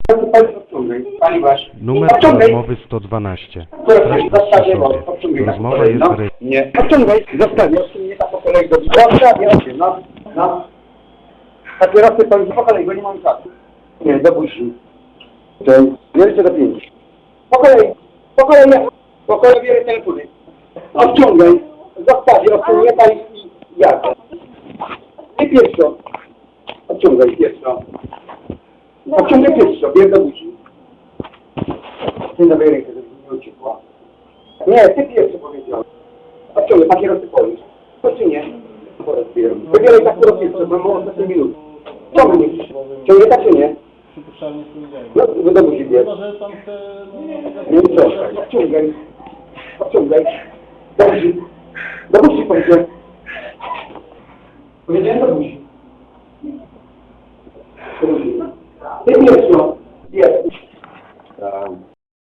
Pani Wasz. Numer rozmowy 112. Rozmowa jest Nie. Odciągaj, zostawię. Nie tak po kolei do zostawię. No. Papierosy pan po kolei, bo nie mam czasu. Nie, do buzi. Jeszcze do 5. Po kolei bierę telefony. Odciągaj, zostawię, odciągnie pan i jadę. Nie pierwszo. Odciągaj pierwszo. Odciągaj pierwszo, bierę do buzi. Dzień dobry, rękę, żeby nie uciekła. Nie, ty pierwszy powiedział. Odciągaj, papierosy polisz. To czy nie? Wybieraj tak po pierwsze, bo mam ostatnie minuty. Ciągnie. Ciągnie tak czy nie? Przypuszczalnie z poniedziałek. No, do buzi bierz. Chyba, że pan chce... Nie uciekaj. Odciągaj. Do buzi powiedziałem. Powiedziałem do buzi. Ty pierwszy.